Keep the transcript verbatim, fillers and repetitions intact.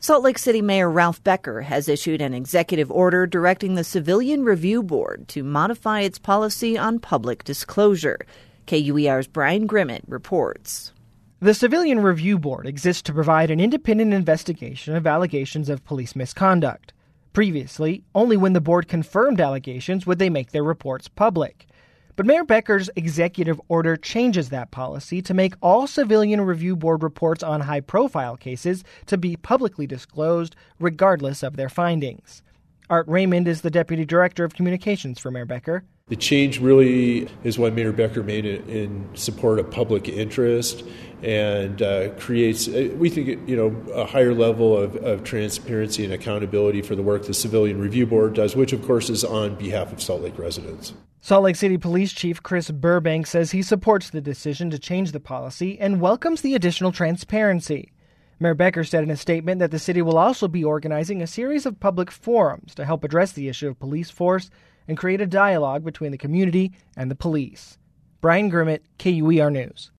Salt Lake City Mayor Ralph Becker has issued an executive order directing the Civilian Review Board to modify its policy on public disclosure. K U E R's Brian Grimmett reports. The Civilian Review Board exists to provide an independent investigation of allegations of police misconduct. Previously, only when the board confirmed allegations would they make their reports public. But Mayor Becker's executive order changes that policy to make all Civilian Review Board reports on high-profile cases to be publicly disclosed, regardless of their findings. Art Raymond is the Deputy Director of Communications for Mayor Becker. The change really is what Mayor Becker made it in support of public interest and uh, creates, we think, you know, a higher level of, of transparency and accountability for the work the Civilian Review Board does, which, of course, is on behalf of Salt Lake residents. Salt Lake City Police Chief Chris Burbank says he supports the decision to change the policy and welcomes the additional transparency. Mayor Becker said in a statement that the city will also be organizing a series of public forums to help address the issue of police force and create a dialogue between the community and the police. Brian Grimmett, K U E R News.